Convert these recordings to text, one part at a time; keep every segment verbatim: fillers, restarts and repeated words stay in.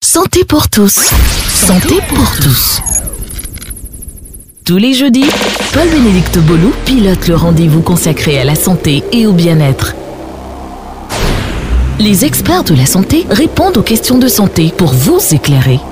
Santé pour tous. Santé pour tous. Tous les jeudis, Paul-Bénédicte Bolou pilote le rendez-vous consacré à la santé et au bien-être. Les experts de la santé répondent aux questions de santé pour vous éclairer.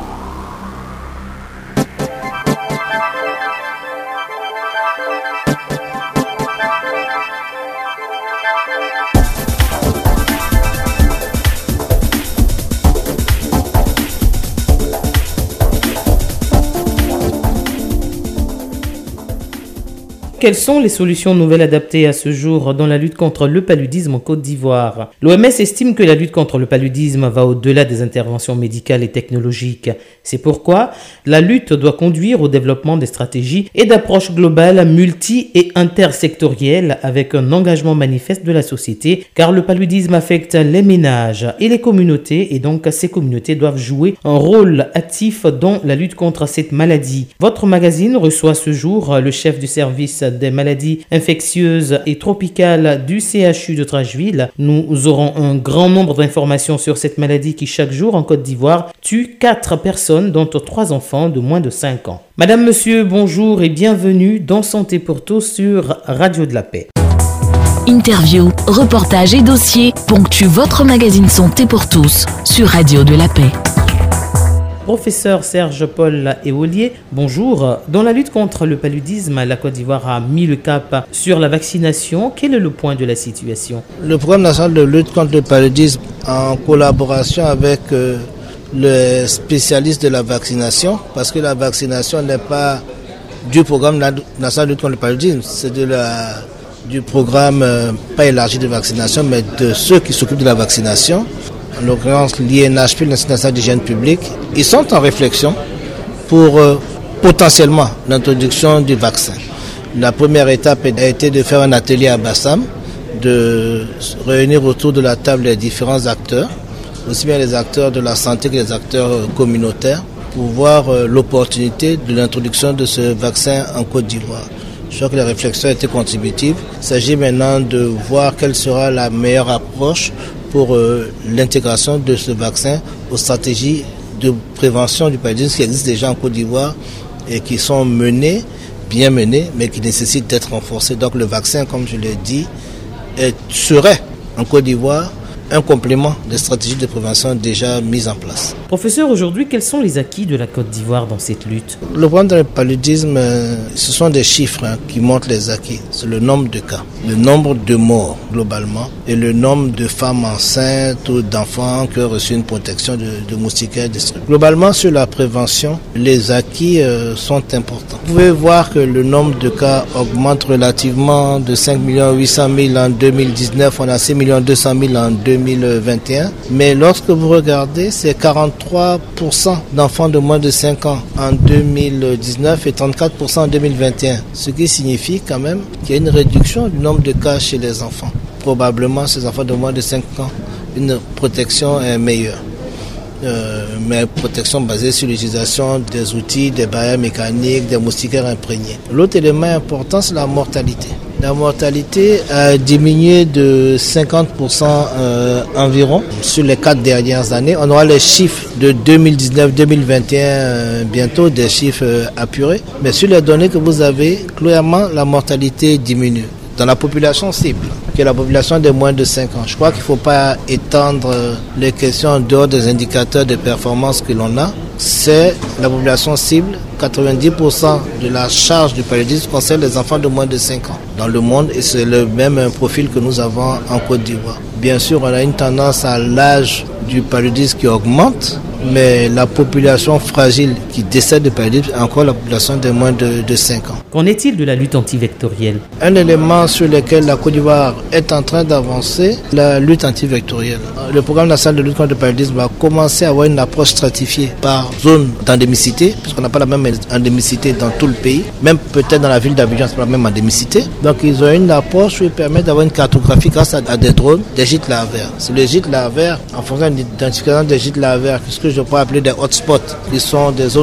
Quelles sont les solutions nouvelles adaptées à ce jour dans la lutte contre le paludisme en Côte d'Ivoire? L'O M S estime que la lutte contre le paludisme va au-delà des interventions médicales et technologiques. C'est pourquoi la lutte doit conduire au développement des stratégies et d'approches globales, multi- et intersectorielles avec un engagement manifeste de la société, car le paludisme affecte les ménages et les communautés, et donc ces communautés doivent jouer un rôle actif dans la lutte contre cette maladie. Votre magazine reçoit ce jour le chef du service des maladies infectieuses et tropicales du C H U de Trasheville. Nous aurons un grand nombre d'informations sur cette maladie qui chaque jour en Côte d'Ivoire tue quatre personnes, dont trois enfants de moins de cinq ans. Madame, monsieur, bonjour et bienvenue dans Santé pour tous sur Radio de la Paix. Interviews, reportages et dossiers ponctuent votre magazine Santé pour tous sur Radio de la Paix. Professeur Serge-Paul Éolier, bonjour. Dans la lutte contre le paludisme, la Côte d'Ivoire a mis le cap sur la vaccination. Quel est le point de la situation? Le programme national de lutte contre le paludisme, en collaboration avec euh, les spécialistes de la vaccination, parce que la vaccination n'est pas du programme national de lutte contre le paludisme, c'est de la, du programme euh, pas élargi de vaccination, mais de ceux qui s'occupent de la vaccination. En l'occurrence l'I N H P, l'Institut national d'hygiène publique, ils sont en réflexion pour euh, potentiellement l'introduction du vaccin. La première étape a été de faire un atelier à Bassam, de réunir autour de la table les différents acteurs, aussi bien les acteurs de la santé que les acteurs euh, communautaires, pour voir euh, l'opportunité de l'introduction de ce vaccin en Côte d'Ivoire. Je crois que la réflexion a été contributive. Il s'agit maintenant de voir quelle sera la meilleure approche pour euh, l'intégration de ce vaccin aux stratégies de prévention du paludisme qui existent déjà en Côte d'Ivoire et qui sont menées, bien menées, mais qui nécessitent d'être renforcées. Donc le vaccin, comme je l'ai dit, est, serait en Côte d'Ivoire un complément des stratégies de prévention déjà mises en place. Professeur, aujourd'hui, quels sont les acquis de la Côte d'Ivoire dans cette lutte? Le problème dans le paludisme, ce sont des chiffres hein, qui montrent les acquis. C'est le nombre de cas, le nombre de morts globalement et le nombre de femmes enceintes ou d'enfants qui ont reçu une protection de, de moustiquaires destructeurs. Globalement, sur la prévention, les acquis euh, sont importants. Vous pouvez voir que le nombre de cas augmente relativement de cinq millions huit cent mille en deux mille dix-neuf, on a six millions deux cent mille en deux mille vingt et un. Mais lorsque vous regardez, c'est quarante-trois pour cent d'enfants de moins de cinq ans en deux mille dix-neuf et trente-quatre pour cent en deux mille vingt et un. Ce qui signifie quand même qu'il y a une réduction du nombre de cas chez les enfants. Probablement, ces enfants de moins de cinq ans, une protection est meilleure. Euh, mais protection basée sur l'utilisation des outils, des barrières mécaniques, des moustiquaires imprégnés. L'autre élément important, c'est la mortalité. La mortalité a diminué de cinquante pour cent euh, environ sur les quatre dernières années. On aura les chiffres de deux mille dix-neuf deux mille vingt et un euh, bientôt, des chiffres euh, apurés. Mais sur les données que vous avez, clairement, la mortalité diminue. Dans la population cible, qui est la population de moins de cinq ans. Je crois qu'il ne faut pas étendre les questions en dehors des indicateurs de performance que l'on a. C'est la population cible. quatre-vingt-dix pour cent de la charge du paludisme concerne les enfants de moins de cinq ans dans le monde et c'est le même profil que nous avons en Côte d'Ivoire. Bien sûr, on a une tendance à l'âge du paludisme qui augmente, mais la population fragile qui décède de paludisme est encore la population de moins de, de cinq ans. Qu'en est-il de la lutte antivectorielle? Un élément sur lequel la Côte d'Ivoire est en train d'avancer, la lutte antivectorielle. Le programme national de lutte contre le paludisme a commencé à avoir une approche stratifiée par zone d'endémicité, puisqu'on n'a pas la même endémicité dans tout le pays, même peut-être dans la ville d'Abidjan, c'est pas la même endémicité. Donc ils ont une approche qui permet d'avoir une cartographie grâce à, à des drones, des gîtes larvaires. C'est les gîtes larvaires, en fonction de l'identification des gîtes larvaires, ce que je peux appeler des hotspots, qui sont des zones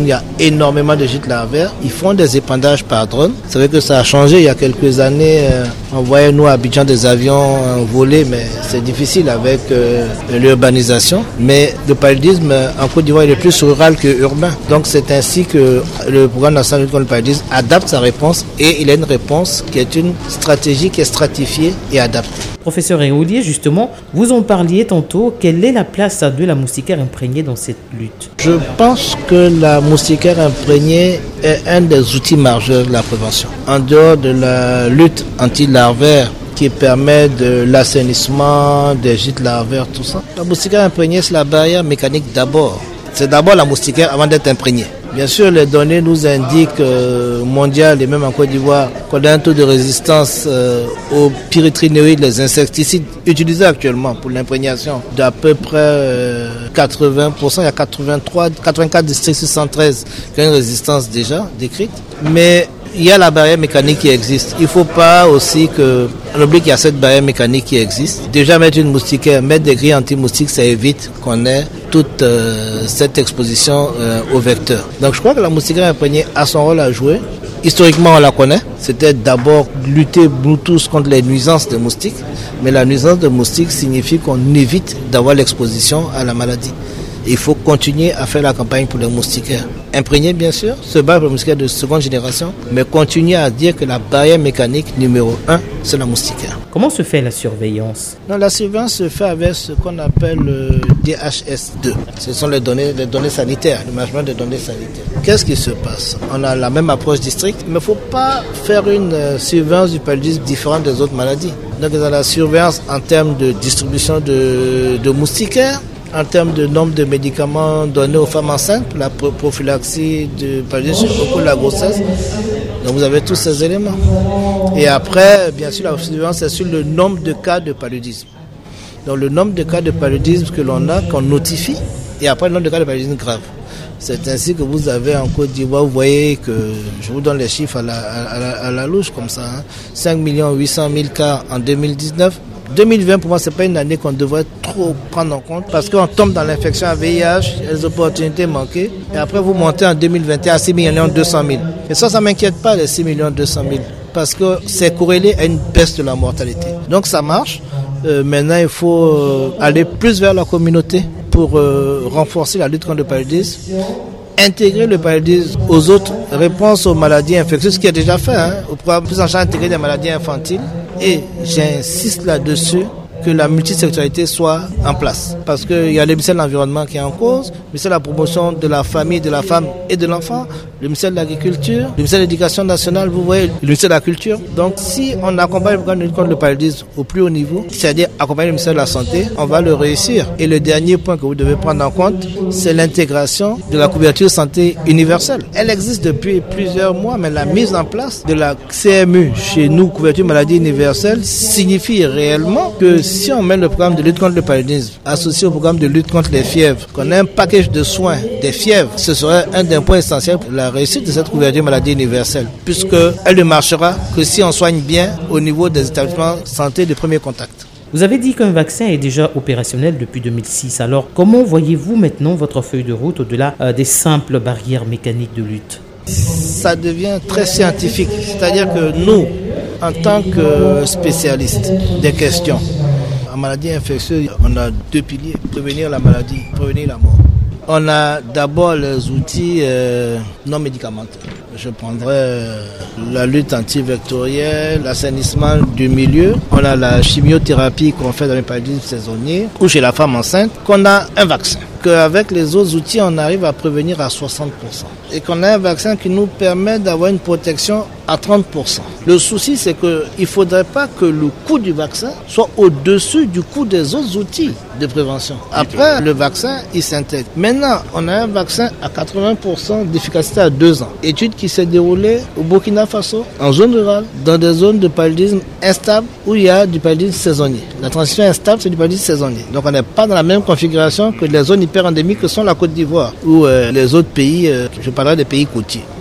zones, il y a énormément de gîtes larvaires. Ils font des épandages par drone. C'est vrai que ça a changé il y a quelques années. Euh, on voyait nous à Abidjan des avions euh, voler, mais c'est difficile avec euh, l'urbanisation. Mais le paludisme en Côte d'Ivoire il est plus rural que urbain. Donc c'est ainsi que le programme national de lutte contre le paludisme adapte sa réponse et il a une réponse qui est une stratégie qui est stratifiée et adaptée. Professeur Eoulier, justement, vous en parliez tantôt. Quelle est la place de la moustiquaire imprégnée dans cette lutte? Je pense que la moustiquaire imprégnée est un des outils majeurs de la prévention. En dehors de la lutte anti-larvaire qui permet de l'assainissement des gîtes larvaires, tout ça, la moustiquaire imprégnée, c'est la barrière mécanique d'abord. C'est d'abord la moustiquaire avant d'être imprégnée. Bien sûr, les données nous indiquent euh, mondiales et même en Côte d'Ivoire qu'on a un taux de résistance euh, aux pyréthrinoïdes, les insecticides utilisés actuellement pour l'imprégnation d'à peu près euh, quatre-vingts pour cent. Il y a quatre-vingt-trois, quatre-vingt-quatre districts six cent treize qui ont une résistance déjà décrite. Mais il y a la barrière mécanique qui existe. Il ne faut pas aussi que on oublie qu'il y a cette barrière mécanique qui existe. Déjà mettre une moustiquaire, mettre des grilles anti-moustiques, ça évite qu'on ait toute euh, cette exposition euh, au vecteur. Donc je crois que la moustiquaire imprégnée a son rôle à jouer. Historiquement, on la connaît. C'était d'abord lutter nous tous contre les nuisances des moustiques. Mais la nuisance des moustiques signifie qu'on évite d'avoir l'exposition à la maladie. Il faut continuer à faire la campagne pour les moustiquaires. Imprégner, bien sûr, se battre pour les moustiquaires de seconde génération, mais continuer à dire que la barrière mécanique numéro un, c'est la moustiquaire. Comment se fait la surveillance? Non, la surveillance se fait avec ce qu'on appelle le D H S deux. Ce sont les données, les données sanitaires, le management des données sanitaires. Qu'est-ce qui se passe? On a la même approche district, mais il ne faut pas faire une surveillance du paludisme différente des autres maladies. Donc, il y a la surveillance en termes de distribution de, de moustiquaires, en termes de nombre de médicaments donnés aux femmes enceintes, la prophylaxie de paludisme au cours de la grossesse. Donc vous avez tous ces éléments. Et après, bien sûr, la surveillance c'est sur le nombre de cas de paludisme. Donc le nombre de cas de paludisme que l'on a, qu'on notifie, et après le nombre de cas de paludisme grave. C'est ainsi que vous avez en Côte d'Ivoire, vous voyez que, je vous donne les chiffres à la, à la, à la louche comme ça, hein, cinq millions huit cent mille cas en deux mille dix-neuf. deux mille vingt, pour moi, ce n'est pas une année qu'on devrait trop prendre en compte parce qu'on tombe dans l'infection à V I H, les opportunités manquées. Et après, vous montez en deux mille vingt et un à six millions deux cent mille. Et ça, ça ne m'inquiète pas, les six millions deux cent mille, parce que c'est corrélé à une baisse de la mortalité. Donc, ça marche. Euh, maintenant, il faut euh, aller plus vers la communauté pour euh, renforcer la lutte contre le paludisme. Intégrer le paludisme aux autres réponses aux maladies infectieuses, ce qui est déjà fait, hein, au programme prise en charge intégrée des maladies infantiles. Et j'insiste là-dessus que la multisectorialité soit en place. Parce qu'il y a le ministère de l'Environnement qui est en cause, le ministère de la promotion de la famille, de la femme et de l'enfant, le ministère de l'Agriculture, le ministère de l'Éducation nationale, vous voyez, le ministère de la Culture. Donc si on accompagne le programme de lutte contre le paludisme au plus haut niveau, c'est-à-dire accompagner le ministère de la Santé, on va le réussir. Et le dernier point que vous devez prendre en compte, c'est l'intégration de la couverture santé universelle. Elle existe depuis plusieurs mois, mais la mise en place de la C M U chez nous, couverture maladie universelle, signifie réellement que si on met le programme de lutte contre le paludisme associé au programme de lutte contre les fièvres, qu'on a un package de soins des fièvres, ce serait un des points essentiels pour la réussite de cette couverture maladie universelle, puisqu'elle ne marchera que si on soigne bien au niveau des établissements de santé de premier contact. Vous avez dit qu'un vaccin est déjà opérationnel depuis deux mille six. Alors, comment voyez-vous maintenant votre feuille de route au-delà euh, des simples barrières mécaniques de lutte? Ça devient très scientifique, c'est-à-dire que nous, en tant que spécialistes des questions, en maladie infectieuse, on a deux piliers, prévenir la maladie, prévenir la mort. On a d'abord les outils euh, non médicamenteux. Je prendrais euh, la lutte antivectorielle, l'assainissement du milieu. On a la chimiothérapie qu'on fait dans les paludismes saisonniers ou chez la femme enceinte, qu'on a un vaccin. Qu'avec les autres outils, on arrive à prévenir à soixante pour cent. Et qu'on a un vaccin qui nous permet d'avoir une protection à trente pour cent. Le souci, c'est qu'il ne faudrait pas que le coût du vaccin soit au-dessus du coût des autres outils de prévention. Après, le vaccin, il s'intègre. Maintenant, on a un vaccin à quatre-vingts pour cent d'efficacité à deux ans. Étude qui s'est déroulée au Burkina Faso, en zone rurale, dans des zones de paludisme instable où il y a du paludisme saisonnier. La transition instable, c'est du paludisme saisonnier. Donc, on n'est pas dans la même configuration que les zones hyper endémiques que sont la Côte d'Ivoire ou euh, les autres pays, euh, je parlerai des pays côtiers.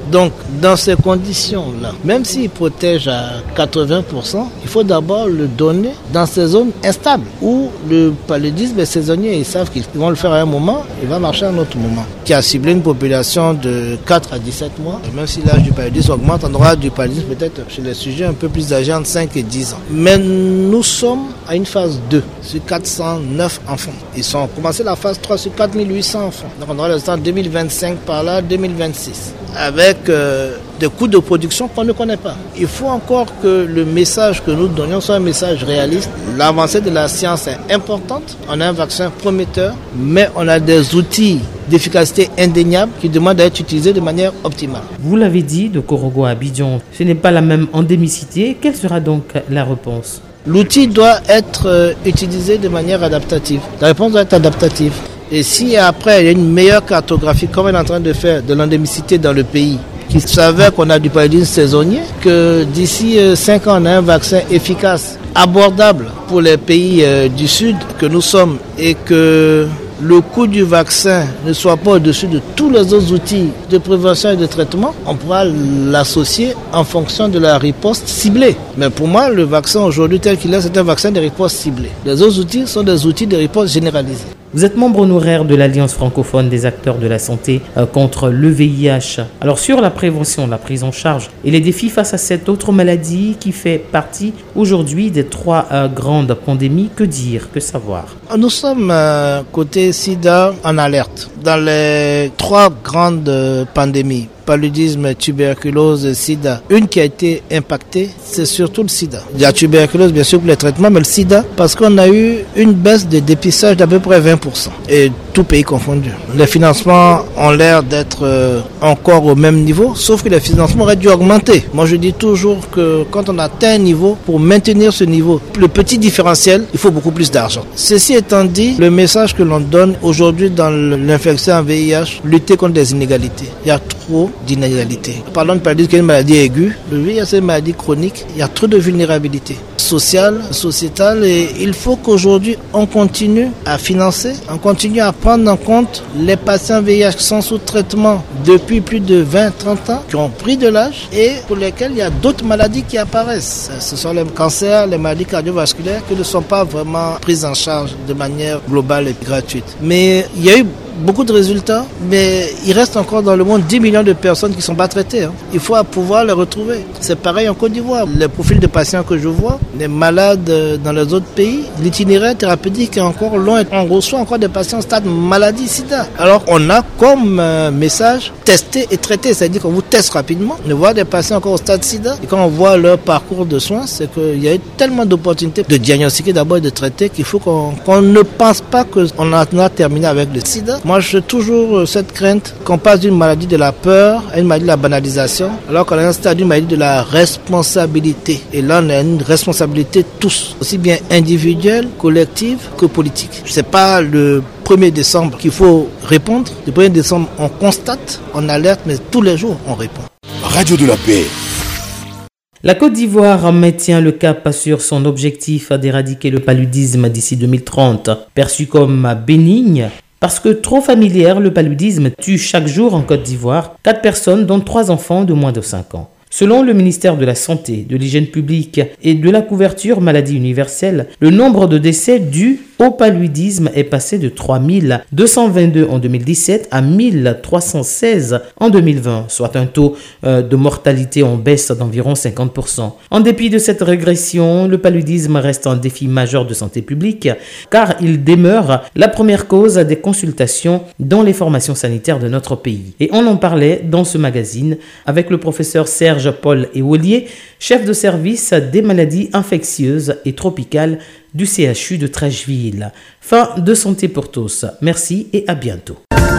Donc, dans ces conditions-là, même s'il protège à quatre-vingts pour cent, il faut d'abord le donner dans ces zones instables où le paludisme est saisonnier. Ils savent qu'ils vont le faire à un moment, il va marcher à un autre moment. Qui a ciblé une population de quatre à dix-sept mois. Et même si l'âge du paludisme augmente, on aura du paludisme peut-être chez les sujets un peu plus âgés entre cinq et dix ans. Mais nous sommes à une phase deux sur quatre cent neuf enfants. Ils ont commencé la phase trois sur quatre mille huit cents enfants. Donc on aura le temps deux mille vingt-cinq par là, deux mille vingt-six. Avec euh, des coûts de production qu'on ne connaît pas. Il faut encore que le message que nous donnions soit un message réaliste. L'avancée de la science est importante. On a un vaccin prometteur, mais on a des outils d'efficacité indéniable qui demandent d'être utilisés de manière optimale. Vous l'avez dit, de Korogo à Abidjan, ce n'est pas la même endémicité. Quelle sera donc la réponse? L'outil doit être euh, utilisé de manière adaptative. La réponse doit être adaptative. Et si après il y a une meilleure cartographie, comme on est en train de faire, de l'endémicité dans le pays, qui savait qu'on a du paludisme saisonnier, que d'ici cinq ans on a un vaccin efficace, abordable pour les pays euh, du Sud que nous sommes, et que le coût du vaccin ne soit pas au-dessus de tous les autres outils de prévention et de traitement, on pourra l'associer en fonction de la riposte ciblée. Mais pour moi, le vaccin aujourd'hui tel qu'il est, c'est un vaccin de riposte ciblée. Les autres outils sont des outils de riposte généralisés. Vous êtes membre honoraire de l'Alliance francophone des acteurs de la santé euh, contre le V I H. Alors sur la prévention, la prise en charge et les défis face à cette autre maladie qui fait partie aujourd'hui des trois euh, grandes pandémies, que dire, que savoir? Nous sommes euh, côté sida en alerte dans les trois grandes euh, pandémies. Paludisme, tuberculose, sida. Une qui a été impactée, c'est surtout le sida. Il y a tuberculose bien sûr pour les traitements, mais le sida parce qu'on a eu une baisse de dépistage d'à peu près vingt pour cent. Et tout pays confondu. Les financements ont l'air d'être euh, encore au même niveau, sauf que les financements auraient dû augmenter. Moi je dis toujours que quand on atteint un niveau, pour maintenir ce niveau, le petit différentiel, il faut beaucoup plus d'argent. Ceci étant dit, le message que l'on donne aujourd'hui dans l'infection en V I H, lutter contre les inégalités. Il y a trop d'inégalités. Parlons de paludisme qui est une maladie aiguë. Le V I H c'est une maladie chronique. Il y a trop de vulnérabilité sociale, sociétale, et il faut qu'aujourd'hui on continue à financer, on continue à prendre en compte les patients V I H qui sont sous traitement depuis plus de vingt à trente ans, qui ont pris de l'âge et pour lesquels il y a d'autres maladies qui apparaissent. Ce sont les cancers, les maladies cardiovasculaires qui ne sont pas vraiment prises en charge de manière globale et gratuite. Mais il y a eu beaucoup de résultats, mais il reste encore dans le monde dix millions de personnes qui ne sont pas traitées. Hein. Il faut pouvoir les retrouver. C'est pareil en Côte d'Ivoire. Les profils de patients que je vois, les malades dans les autres pays, l'itinéraire thérapeutique est encore long et on reçoit encore des patients en stade maladie sida. Alors on a comme euh, message tester et traiter, c'est-à-dire qu'on vous teste rapidement. On voit des patients encore au stade sida et quand on voit leur parcours de soins, c'est qu'il y a eu tellement d'opportunités de diagnostiquer d'abord et de traiter qu'il faut qu'on, qu'on ne pense pas qu'on en a terminé avec le sida. Moi, j'ai toujours cette crainte qu'on passe d'une maladie de la peur à une maladie de la banalisation, alors qu'on a un stade d'une maladie de la responsabilité. Et là, on a une responsabilité tous, aussi bien individuelle, collective que politique. C'est pas le premier décembre qu'il faut répondre. Le premier décembre, on constate, on alerte, mais tous les jours, on répond. Radio de la paix. La Côte d'Ivoire maintient le cap sur son objectif d'éradiquer le paludisme d'ici deux mille trente, perçu comme bénigne. Parce que trop familière, le paludisme tue chaque jour en Côte d'Ivoire quatre personnes, dont trois enfants de moins de cinq ans. Selon le ministère de la Santé, de l'Hygiène publique et de la couverture maladie universelle, le nombre de décès dus au paludisme est passé de trois mille deux cent vingt-deux en deux mille dix-sept à mille trois cent seize en deux mille vingt, soit un taux euh, de mortalité en baisse d'environ cinquante pour cent. En dépit de cette régression, le paludisme reste un défi majeur de santé publique car il demeure la première cause des consultations dans les formations sanitaires de notre pays. Et on en parlait dans ce magazine avec le professeur Serge Paul Ewolier, chef de service des maladies infectieuses et tropicales du C H U de Trècheville. Fin de Santé pour tous. Merci et à bientôt.